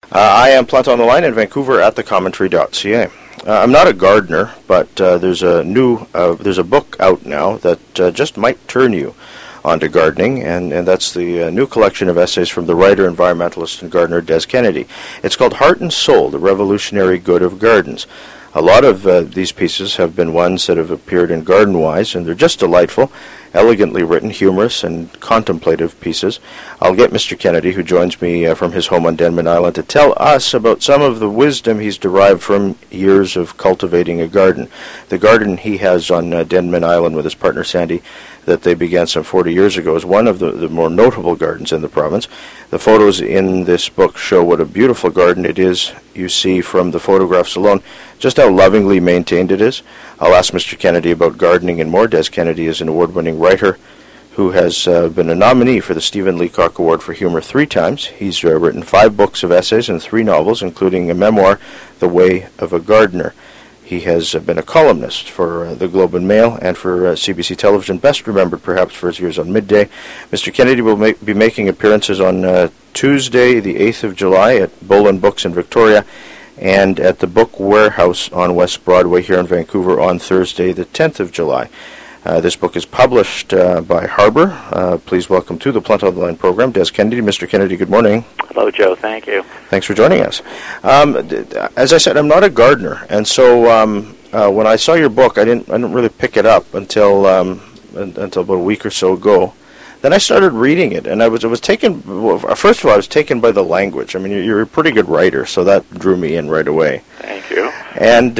I am Plant on the Line in Vancouver at thecommentary.ca. I'm not a gardener, but there's a book out now that just might turn you onto gardening, and that's the new collection of essays from the writer, environmentalist, and gardener Des Kennedy. It's called Heart and Soul, The Revolutionary Good of Gardens. A lot of these pieces have been ones that have appeared in Garden-Wise, and they're just delightful, elegantly written, humorous, and contemplative pieces. I'll get Mr. Kennedy, who joins me from his home on Denman Island, to tell us about some of the wisdom he's derived from years of cultivating a garden. The garden he has on Denman Island with his partner Sandy, that they began some 40 years ago, is one of the more notable gardens in the province. The photos in this book show what a beautiful garden it is. You see from the photographs alone just how lovingly maintained it is. I'll ask Mr. Kennedy about gardening and more. Des Kennedy is an award-winning writer who has been a nominee for the Stephen Leacock Award for Humor 3 times. He's written 5 books of essays and 3 novels, including a memoir, The Way of a Gardener. He has been a columnist for the Globe and Mail and for CBC Television, best remembered perhaps for his years on Midday. Mr. Kennedy will be making appearances on Tuesday, the 8th of July, at Boland Books in Victoria, and at the Book Warehouse on West Broadway here in Vancouver on Thursday, the 10th of July. This book is published by Harbor. Please welcome to the Plant on the Line program, Des Kennedy. Mr. Kennedy, good morning. Hello, Joe. Thank you. Thanks for joining us. As I said, I'm not a gardener, and so when I saw your book, I didn't really pick it up until about a week or so ago. Then I started reading it, and I was taken. Well, first of all, I was taken by the language. I mean, you're a pretty good writer, so that drew me in right away. Thank you. And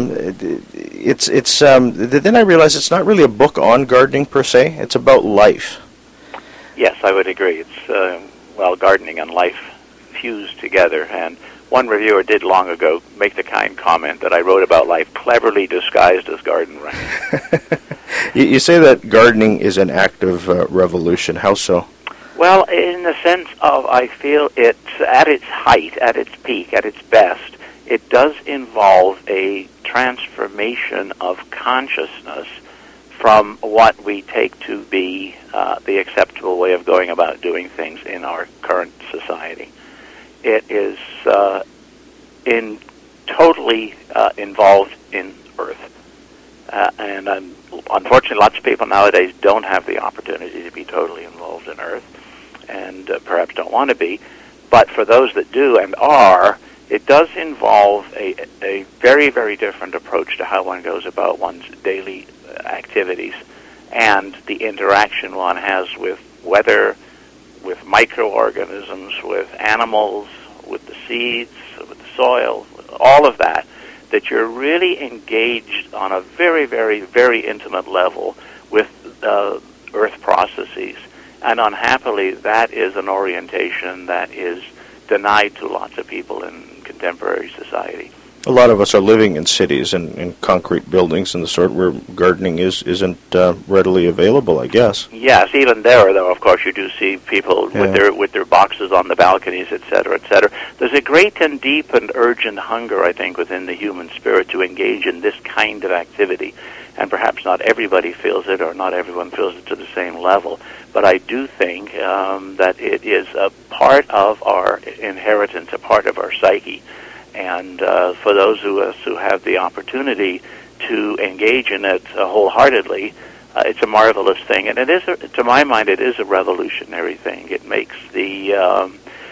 then I realized it's not really a book on gardening per se. It's about life. Yes, I would agree. It's gardening and life fused together. And one reviewer did long ago make the kind comment that I wrote about life cleverly disguised as garden writing. You say that gardening is an act of revolution. How so? Well, in the sense of I feel it's at its height, at its peak, at its best, it does involve a transformation of consciousness from what we take to be the acceptable way of going about doing things in our current society. It is totally involved in Earth. And unfortunately, lots of people nowadays don't have the opportunity to be totally involved in Earth, and perhaps don't want to be. But for those that do and are, it does involve a very, very different approach to how one goes about one's daily activities and the interaction one has with weather, with microorganisms, with animals, with the seeds, with the soil, all of that you're really engaged on a very, very, very intimate level with Earth processes. And unhappily, that is an orientation that is denied to lots of people in contemporary society. A lot of us are living in cities and in concrete buildings and the sort where gardening isn't readily available, I guess. Yes, even there, though, of course, you do see people with their boxes on the balconies, et cetera, et cetera. There's a great and deep and urgent hunger, I think, within the human spirit to engage in this kind of activity. And perhaps not everybody feels it or not everyone feels it to the same level. But I do think that it is a part of our inheritance, a part of our psyche. And for those who have the opportunity to engage in it wholeheartedly, it's a marvelous thing. And it is, to my mind, it is a revolutionary thing. It makes all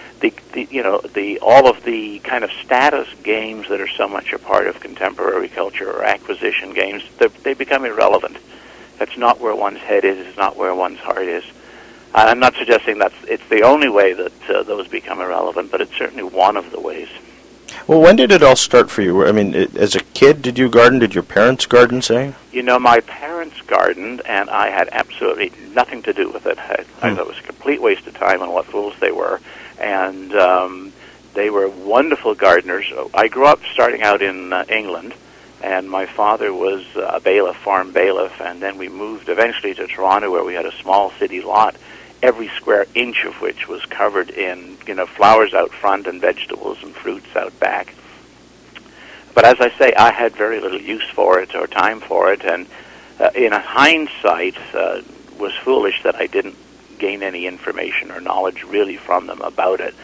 of the kind of status games that are so much a part of contemporary culture, or acquisition games, they become irrelevant. That's not where one's head is. It's not where one's heart is. I'm not suggesting it's the only way that those become irrelevant, but it's certainly one of the ways. Well, when did it all start for you? I mean, as a kid, did you garden? Did your parents garden, say? You know, my parents gardened, and I had absolutely nothing to do with it. I thought it was a complete waste of time, and what fools they were. And they were wonderful gardeners. I grew up starting out in England, and my father was a bailiff, farm bailiff, and then we moved eventually to Toronto, where we had a small city lot, every square inch of which was covered in, flowers out front and vegetables and fruits out back. But as I say, I had very little use for it or time for it, and in hindsight, was foolish that I didn't gain any information or knowledge really from them about it.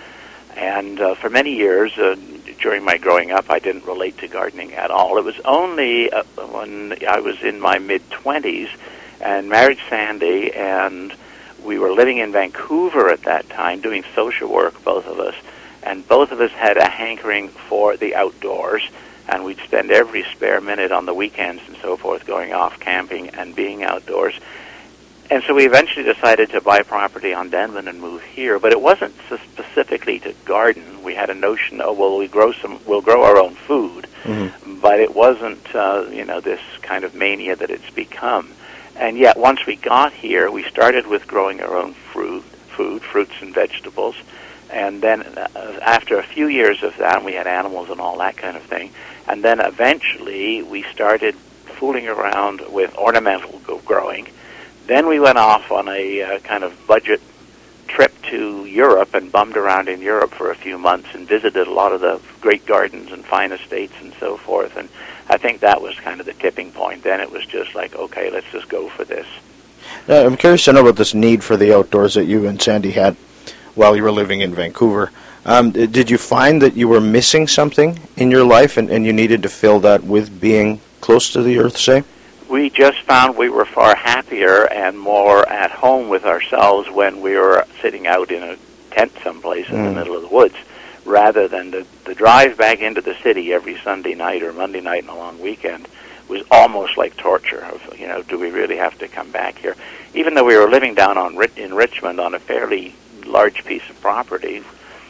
And for many years, during my growing up, I didn't relate to gardening at all. It was only when I was in my mid-20s and married Sandy, and we were living in Vancouver at that time, doing social work, both of us, and both of us had a hankering for the outdoors, and we'd spend every spare minute on the weekends and so forth going off camping and being outdoors. And so we eventually decided to buy property on Denman and move here, but it wasn't specifically to garden. We had a notion, we'll grow our own food, but it wasn't, this kind of mania that it's become. And yet, once we got here, we started with growing our own fruits and vegetables, and then after a few years of that, we had animals and all that kind of thing, and then eventually we started fooling around with ornamental growing. Then we went off on a kind of budget trip to Europe and bummed around in Europe for a few months and visited a lot of the great gardens and fine estates and so forth. And I think that was kind of the tipping point. Then it was just like, okay, let's just go for this. I'm curious to know about this need for the outdoors that you and Sandy had while you were living in Vancouver. Did you find that you were missing something in your life and you needed to fill that with being close to the earth, say? We just found we were far happier and more at home with ourselves when we were sitting out in a tent someplace in the middle of the woods, rather than the drive back into the city every Sunday night or Monday night and a long weekend was almost like torture of, do we really have to come back here? Even though we were living down in Richmond on a fairly large piece of property,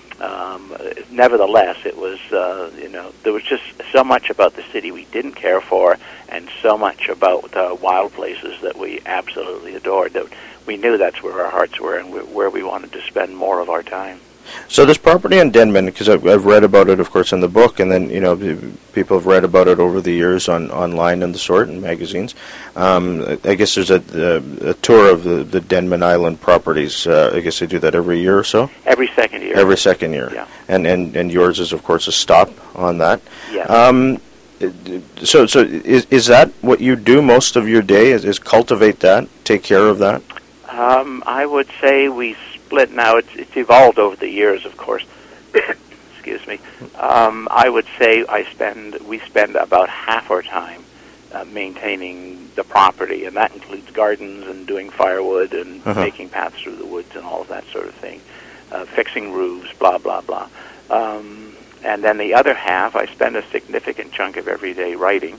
nevertheless, it was, there was just so much about the city we didn't care for and so much about wild places that we absolutely adored that we knew that's where our hearts were and where we wanted to spend more of our time. So this property in Denman, because I've read about it, of course, in the book, and then, people have read about it over the years online and the sort, in magazines. I guess there's a tour of the Denman Island properties. I guess they do that every year or so? Every second year. Every second year. Yeah. And yours is, of course, a stop on that. Yeah. So is that what you do most of your day, is cultivate that, take care of that? I would say we split now. It's evolved over the years, of course. Excuse me. I would say we spend about half our time maintaining the property, and that includes gardens and doing firewood and making paths through the woods and all of that sort of thing, fixing roofs, blah, blah, blah. And then the other half, I spend a significant chunk of every day writing,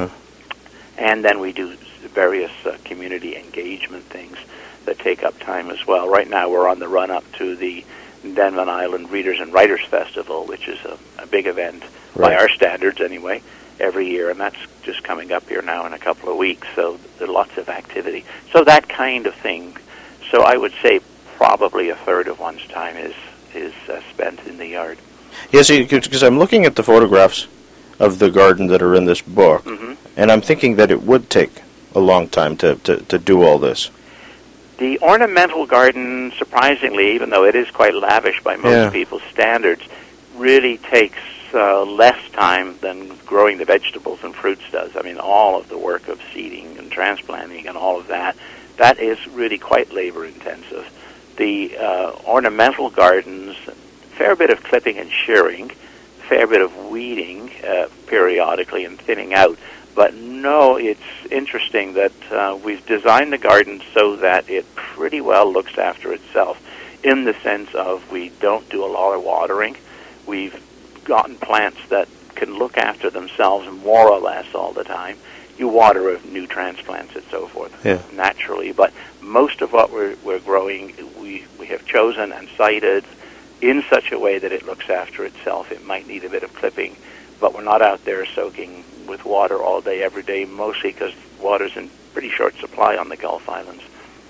and then we do various community engagement things that take up time as well. Right now we're on the run-up to the Denman Island Readers and Writers Festival, which is a big event, by our standards anyway, every year, and that's just coming up here now in a couple of weeks, so there's lots of activity. So that kind of thing. So I would say probably a third of one's time is spent in the yard. Yeah, see, because I'm looking at the photographs of the garden that are in this book, and I'm thinking that it would take a long time to do all this. The ornamental garden, surprisingly, even though it is quite lavish by most people's standards, really takes less time than growing the vegetables and fruits does. I mean, all of the work of seeding and transplanting and all of that is really quite labor-intensive. The ornamental gardens, fair bit of clipping and shearing, fair bit of weeding periodically and thinning out. But no, it's interesting that we've designed the garden so that it pretty well looks after itself, in the sense of we don't do a lot of watering. We've gotten plants that can look after themselves more or less all the time. You water new transplants and so forth naturally, but most of what we're growing, we have chosen and sited in such a way that it looks after itself. It might need a bit of clipping, but we're not out there soaking with water all day, every day, mostly because water's in pretty short supply on the Gulf Islands.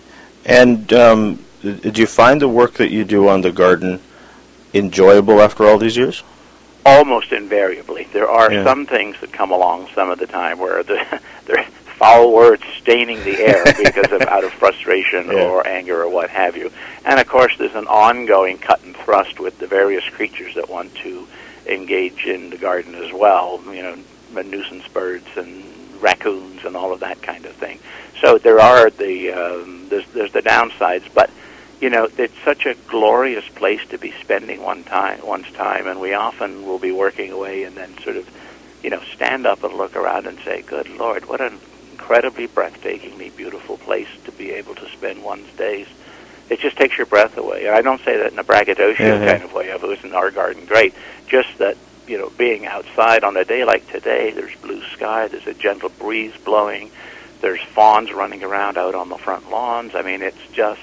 And do you find the work that you do on the garden enjoyable after all these years? Almost invariably. There are some things that come along some of the time where they're foul words staining the air because of out of frustration or anger or what have you. And of course there's an ongoing cut and thrust with the various creatures that want to engage in the garden as well, nuisance birds and raccoons and all of that kind of thing. So there are there's the downsides, but it's such a glorious place to be spending one's time, and we often will be working away and then sort of, stand up and look around and say, good Lord, what an incredibly breathtakingly beautiful place to be able to spend one's days. It just takes your breath away. And I don't say that in a braggadocio kind of way, of isn't our garden great, just that, being outside on a day like today, there's blue sky, there's a gentle breeze blowing, there's fawns running around out on the front lawns. I mean, it's just,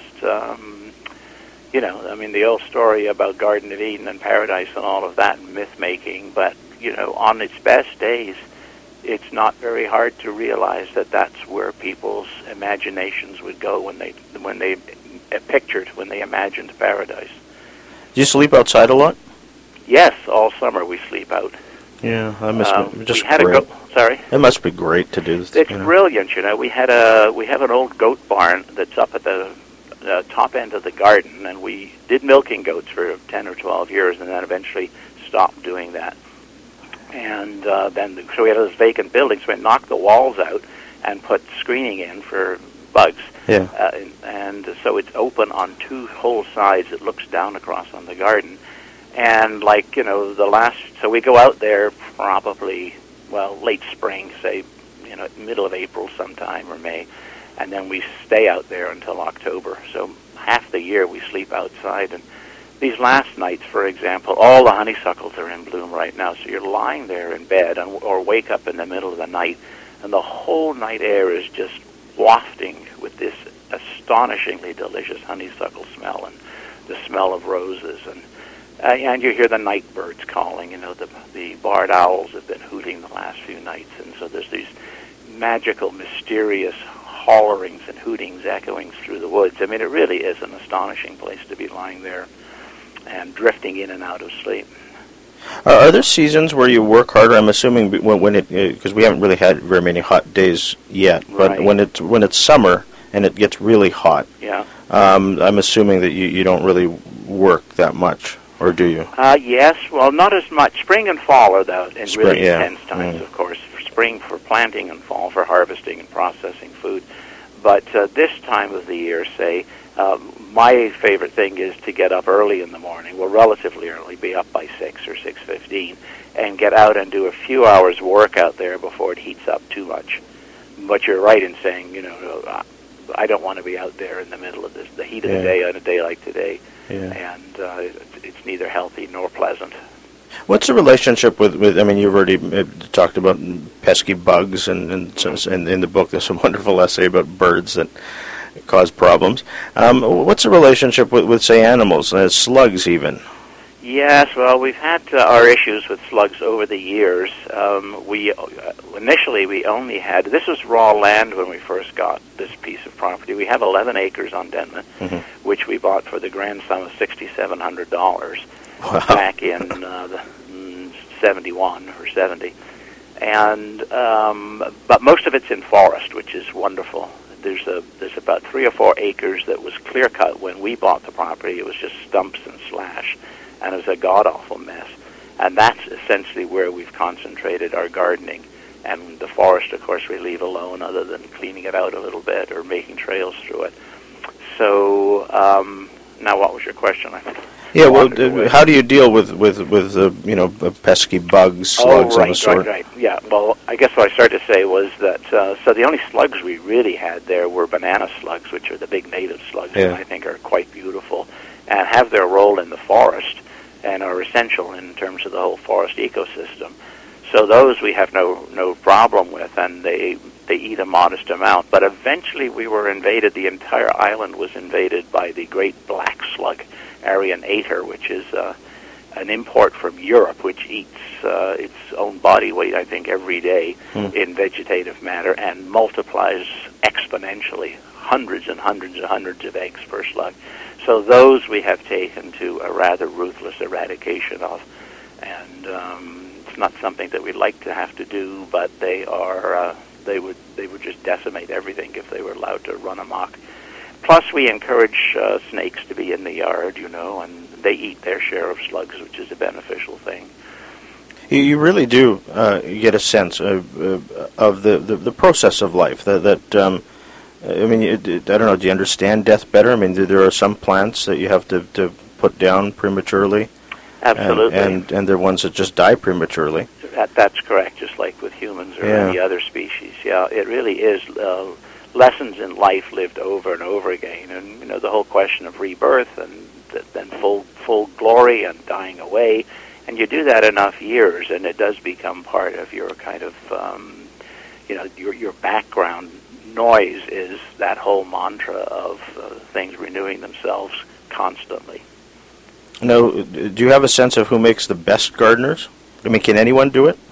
the old story about Garden of Eden and paradise and all of that, myth-making, but, on its best days, it's not very hard to realize that that's where people's imaginations would go when they pictured, when they imagined paradise. Do you sleep outside a lot? Yes, all summer we sleep out. Yeah, I must be just we had great. Sorry? It must be great to do this. It's brilliant, We have an old goat barn that's up at the top end of the garden, and we did milking goats for 10 or 12 years, and then eventually stopped doing that. And so we had this vacant building, so we knocked the walls out and put screening in for bugs. Yeah. And so it's open on two whole sides. It looks down across on the garden. And so we go out there probably, late spring, say, middle of April sometime or May, and then we stay out there until October. So half the year we sleep outside. And these last nights, for example, all the honeysuckles are in bloom right now. So you're lying there in bed or wake up in the middle of the night, and the whole night air is just wafting with this astonishingly delicious honeysuckle smell and the smell of roses. And you hear the night birds calling. The barred owls have been hooting the last few nights, and so there's these magical, mysterious hollerings and hootings echoing through the woods. I mean, it really is an astonishing place to be lying there and drifting in and out of sleep. Are there seasons where you work harder? I'm assuming because we haven't really had very many hot days yet, but right. when it's summer and it gets really hot, I'm assuming that you don't really work that much. Or do you? Yes, well, not as much. Spring and fall are really intense times, of course. For spring for planting and fall for harvesting and processing food. But this time of the year, say, my favorite thing is to get up early in the morning, relatively early, be up by 6 or 6:15, and get out and do a few hours work out there before it heats up too much. But you're right in saying, I don't want to be out there in the middle of the heat of the day on a day like today. Yeah. And it's neither healthy nor pleasant. What's the relationship with you've already talked about pesky bugs, and in the book there's a wonderful essay about birds that cause problems. What's the relationship with say, animals, slugs even? Yes, well, we've had our issues with slugs over the years. Initially we only had, this was raw land when we first got this piece of property. We have 11 acres on Denman, which we bought for the grand sum of $6,700 back in 71 or 70. And but most of it's in forest, which is wonderful. There's about 3 or 4 acres that was clear cut when we bought the property. It was just stumps and slash, and it was a god-awful mess. And that's essentially where we've concentrated our gardening. And the forest, of course, we leave alone other than cleaning it out a little bit or making trails through it. So, now what was your question? Yeah, well, how do you deal with pesky bugs, slugs, and the sort? Right. Yeah, well, I guess what I started to say was that, so the only slugs we really had there were banana slugs, which are the big native slugs, that I think are quite beautiful and have their role in the forest and are essential in terms of the whole forest ecosystem. So those we have no problem with, and they eat a modest amount. But eventually we were invaded, the entire island was invaded by the great black slug, Arianator, which is an import from Europe, which eats its own body weight, I think, every day in vegetative matter and multiplies exponentially, hundreds and hundreds and hundreds of eggs per slug. So those we have taken to a rather ruthless eradication of, and it's not something that we'd like to have to do, but they are they would just decimate everything if they were allowed to run amok. Plus, we encourage snakes to be in the yard, and they eat their share of slugs, which is a beneficial thing. You really do get a sense of the process of life, that I mean, I don't know, do you understand death better? I mean, there are some plants that you have to put down prematurely. Absolutely. And there are ones that just die prematurely. That's correct, just like with humans or Yeah. any other species. Yeah, it really is lessons in life lived over and over again. And, the whole question of rebirth and then full glory and dying away. And you do that enough years, and it does become part of your kind of, your background noise is that whole mantra of things renewing themselves constantly. Now, do you have a sense of who makes the best gardeners? I mean, can anyone do it?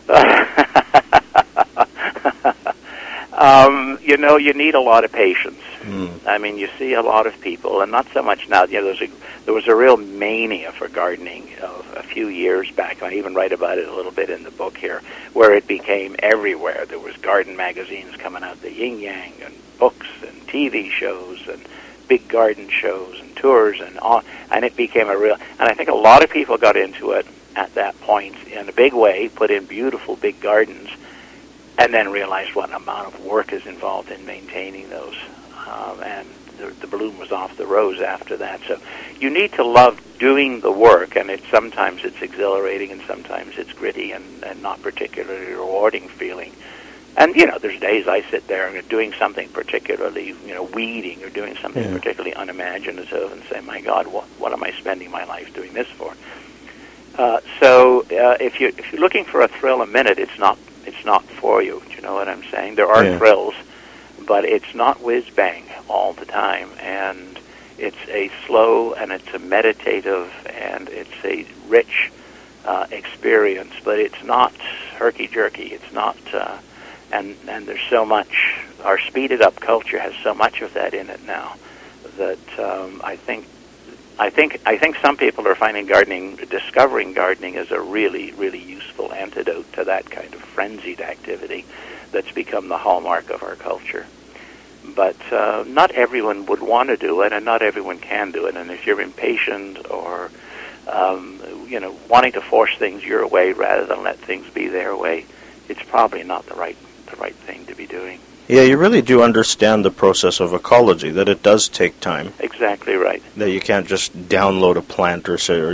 You need a lot of patience. Mm. I mean, you see a lot of people, and not so much now. There was a real mania for gardening a few years back. I even write about it a little bit in the book here, where it became everywhere. There was garden magazines coming out, the Yin Yang, and books and TV shows and big garden shows and tours and all, and it became a real. And I think a lot of people got into it at that point in a big way, put in beautiful big gardens, and then realized what amount of work is involved in maintaining those. And the bloom was off the rose after that. So you need to love doing the work, and sometimes it's exhilarating and sometimes it's gritty and not particularly rewarding feeling. And, there's days I sit there and doing something particularly, weeding or doing something particularly unimaginative and say, my God, what am I spending my life doing this for? So if you're looking for a thrill a minute, it's not for you. Do you know what I'm saying? There are thrills, but it's not whiz-bang all the time. And it's a slow and it's a meditative and it's a rich experience, but it's not herky-jerky. It's not... And there's so much, our speeded-up culture has so much of that in it now that I think some people are finding discovering gardening as a really, really useful antidote to that kind of frenzied activity that's become the hallmark of our culture. But not everyone would want to do it, and not everyone can do it. And if you're impatient or wanting to force things your way rather than let things be their way, it's probably not the right thing to be doing. Yeah, you really do understand the process of ecology, that it does take time. Exactly right. That you can't just download a plant or say, or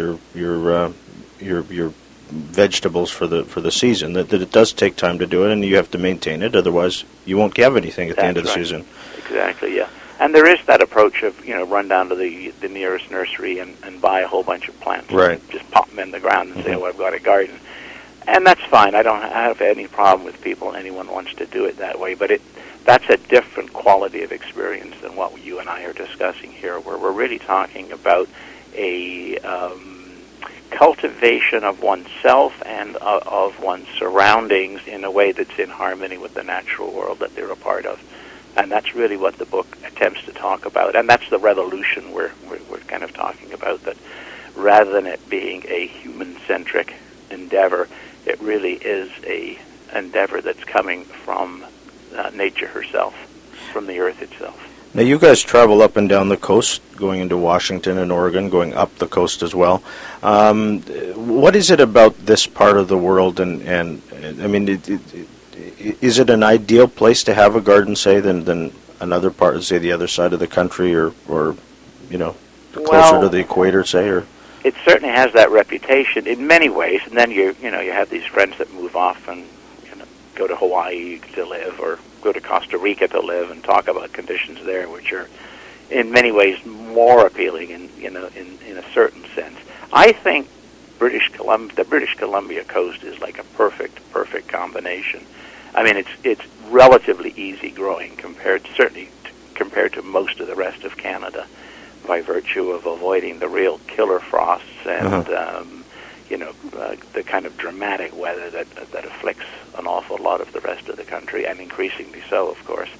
your vegetables for the season. That it does take time to do it, and you have to maintain it. Otherwise, you won't have anything at the end of the season. Exactly. Yeah. And there is that approach of run down to the nearest nursery and buy a whole bunch of plants. Right. Just pop them in the ground and say, "Oh, I've got a garden." And that's fine. I don't have any problem with anyone wants to do it that way. But that's a different quality of experience than what you and I are discussing here, where we're really talking about a cultivation of oneself and of one's surroundings in a way that's in harmony with the natural world that they're a part of. And that's really what the book attempts to talk about. And that's the revolution we're kind of talking about, that rather than it being a human-centric endeavor, it really is a endeavor that's coming from nature herself, from the earth itself. Now, you guys travel up and down the coast, going into Washington and Oregon, going up the coast as well. What is it about this part of the world, and I mean, is it an ideal place to have a garden, say, than another part, say, the other side of the country, or closer to the equator, say, or? It certainly has that reputation in many ways, and then you have these friends that move off and go to Hawaii to live or go to Costa Rica to live and talk about conditions there, which are in many ways more appealing in a certain sense. I think the British Columbia coast is like a perfect combination. I mean, it's relatively easy growing compared to most of the rest of Canada, by virtue of avoiding the real killer frosts and the kind of dramatic weather that afflicts an awful lot of the rest of the country, and increasingly so, of course.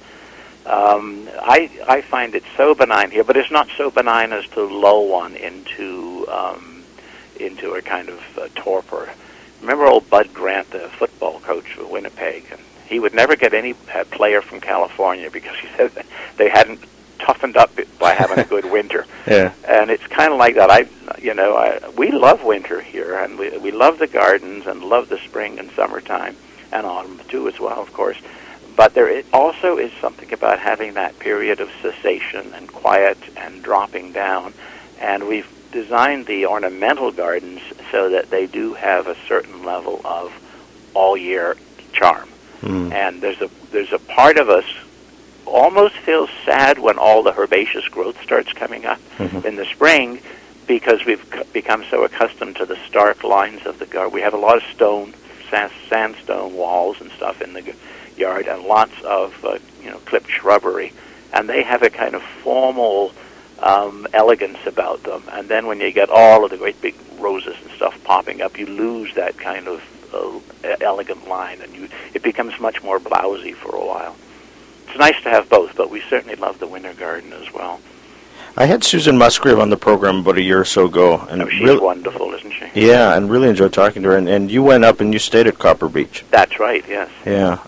I find it so benign here, but it's not so benign as to lull one into a kind of torpor. Remember old Bud Grant, the football coach for Winnipeg? He would never get any player from California because he said that they hadn't toughened up by having a good winter. Yeah. And it's kind of like that. We love winter here, and we love the gardens and love the spring and summertime and autumn too, as well, of course. But also is something about having that period of cessation and quiet and dropping down. And we've designed the ornamental gardens so that they do have a certain level of all-year charm. And there's a part of us almost feels sad when all the herbaceous growth starts coming up in the spring, because we've become so accustomed to the stark lines of the garden. We have a lot of sandstone walls and stuff in the yard, and lots of clipped shrubbery, and they have a kind of formal elegance about them. And then when you get all of the great big roses and stuff popping up, you lose that kind of elegant line, and it becomes much more blousy for a while. It's nice to have both, but we certainly love the winter garden as well. I had Susan Musgrave on the program about a year or so ago. And she's wonderful, isn't she? Yeah, and really enjoyed talking to her. And you went up and you stayed at Copper Beach. That's right, yes. Yeah.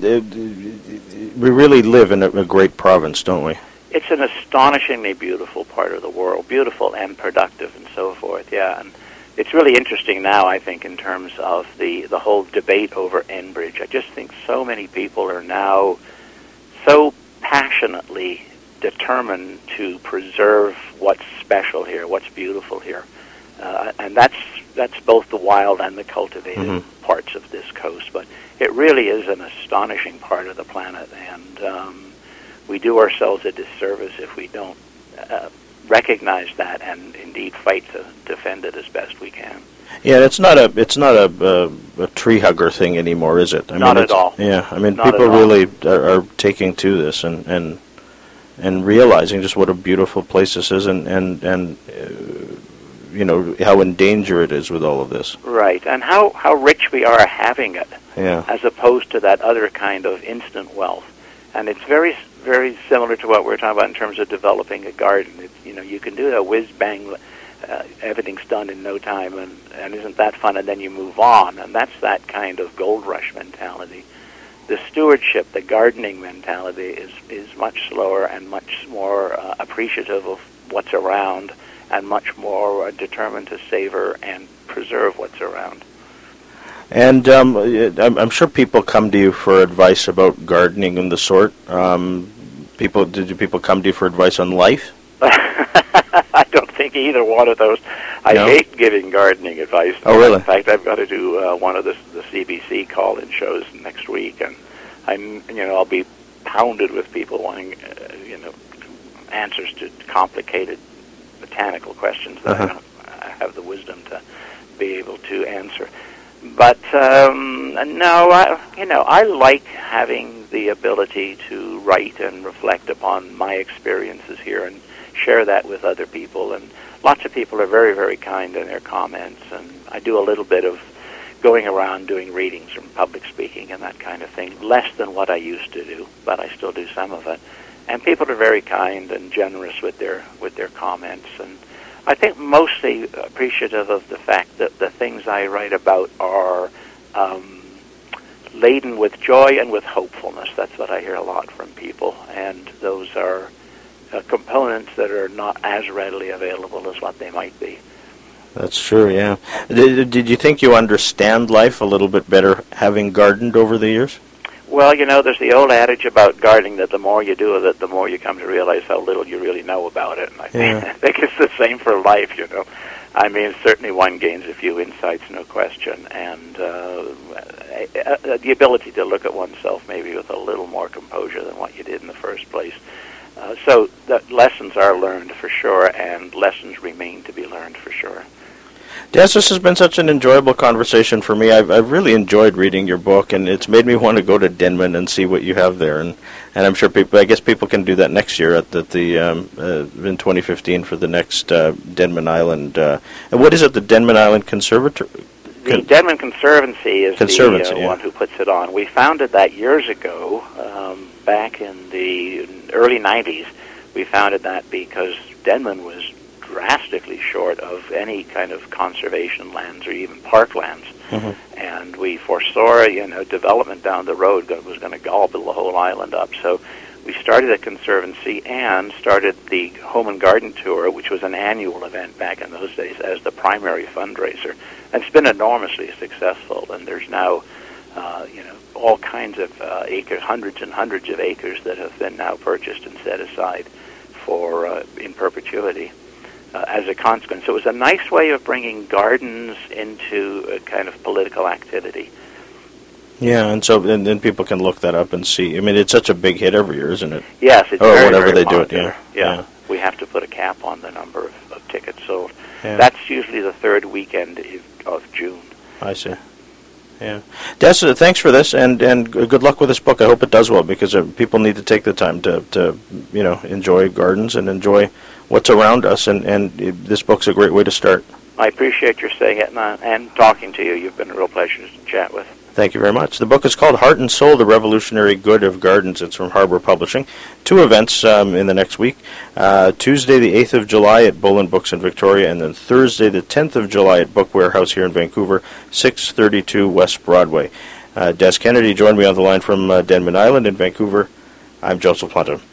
We really live in a great province, don't we? It's an astonishingly beautiful part of the world, beautiful and productive and so forth, yeah. And it's really interesting now, I think, in terms of the whole debate over Enbridge. I just think so many people are now so passionately determined to preserve what's special here, what's beautiful here. And that's both the wild and the cultivated parts of this coast. But it really is an astonishing part of the planet, and we do ourselves a disservice if we don't recognize that and indeed fight to defend it as best we can. Yeah, it's not a tree hugger thing anymore, is it? Not at all. Yeah, I mean, people really are taking to this and realizing just what a beautiful place this is, and how in danger it is with all of this. Right, and how rich we are having it, as opposed to that other kind of instant wealth. And it's very, very similar to what we're talking about in terms of developing a garden. You can do a whiz-bang, everything's done in no time, and isn't that fun, and then you move on. And that's that kind of gold rush mentality. The stewardship, the gardening mentality is much slower and much more appreciative of what's around, and much more determined to savor and preserve what's around. And I'm sure people come to you for advice about gardening and the sort. Did people come to you for advice on life? I don't think either one of those. I hate giving gardening advice. Oh, really? In fact, I've got to do one of the CBC call-in shows next week, and I'll be pounded with people wanting answers to complicated botanical questions that I don't have the wisdom to be able to answer. But no, I like having the ability to write and reflect upon my experiences here and share that with other people. And lots of people are very, very kind in their comments. And I do a little bit of going around doing readings and public speaking and that kind of thing, less than what I used to do, but I still do some of it. And people are very kind and generous with their comments, and I think mostly appreciative of the fact that the things I write about are laden with joy and with hopefulness. That's what I hear a lot from people, and those are components that are not as readily available as what they might be. That's true, yeah. Did you think you understand life a little bit better having gardened over the years? Well, there's the old adage about gardening that the more you do of it, the more you come to realize how little you really know about it. And I think it's the same for life, I mean, certainly one gains a few insights, no question, and the ability to look at oneself maybe with a little more composure than what you did in the first place. So the lessons are learned for sure, and lessons remain to be learned for sure. Des, this has been such an enjoyable conversation for me. I've really enjoyed reading your book, and it's made me want to go to Denman and see what you have there. And I'm sure I guess people can do that next year in 2015 for the next Denman Island. And what is it? The Denman Island Conservatory? The Denman Conservancy is the one who puts it on. We founded that years ago, back in the early 90s. We founded that because Denman was drastically short of any kind of conservation lands or even parklands. And we foresaw, development down the road that was going to gobble the whole island up. So we started a conservancy and started the Home and Garden Tour, which was an annual event back in those days, as the primary fundraiser. And it's been enormously successful, and there's now all kinds of acres, hundreds and hundreds of acres that have been now purchased and set aside for in perpetuity as a consequence. So it was a nice way of bringing gardens into a kind of political activity. Yeah, and so and people can look that up and see. I mean, it's such a big hit every year, isn't it? Yes, it's or very, whenever very they do it. popular. Yeah. We have to put a cap on the number of tickets sold. Yeah. That's usually the third weekend of June. I see. Yeah, Des, thanks for this, and good luck with this book. I hope it does well, because people need to take the time to enjoy gardens and enjoy what's around us, and this book's a great way to start. I appreciate your saying it and talking to you. You've been a real pleasure to chat with. Thank you very much. The book is called Heart and Soul, The Revolutionary Good of Gardens. It's from Harbor Publishing. 2 events in the next week. Tuesday, the 8th of July at Boland Books in Victoria, and then Thursday, the 10th of July at Book Warehouse here in Vancouver, 632 West Broadway. Des Kennedy joined me on the line from Denman Island in Vancouver. I'm Joseph Planta.